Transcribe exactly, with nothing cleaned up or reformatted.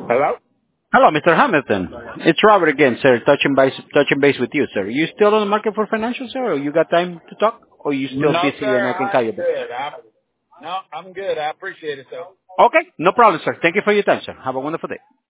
Hello? Hello, Mister Hamilton. It's Robert again, sir. Touching base, touching base with you, sir. You still on the market for financial, sir? Or you got time to talk? Or you still No, busy and sir. I can call I'm you back? good. I'm, no, I'm good. I appreciate it, though. Okay, no problem, sir. Thank you for your time, sir. Have a wonderful day.